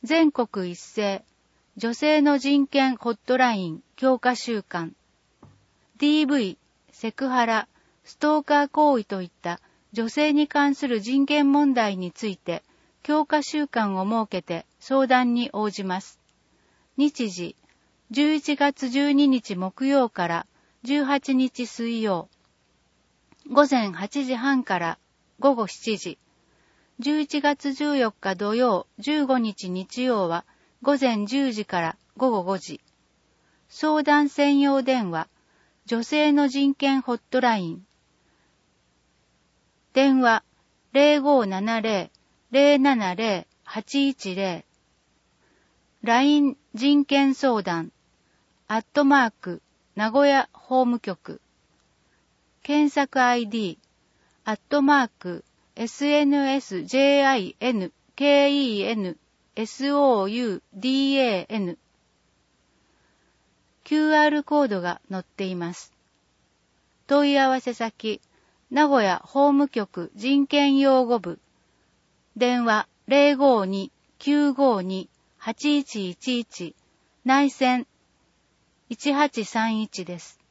全国一斉女性の人権ホットライン強化週間。DV、セクハラ、ストーカー行為といった女性に関する人権問題について強化週間を設けて相談に応じます。日時、11月12日木曜から18日水曜。午前8時半から午後7時。11月14日土曜、15日日曜は午前10時から午後5時。相談専用電話、女性の人権ホットライン。電話 0570-070-810。LINE 人権相談、@名古屋法務局。検索 ID、@SNSJINKENSOUDAN。QR コードが載っています。問い合わせ先、名古屋法務局人権擁護部。電話052-952-8111。内線1831です。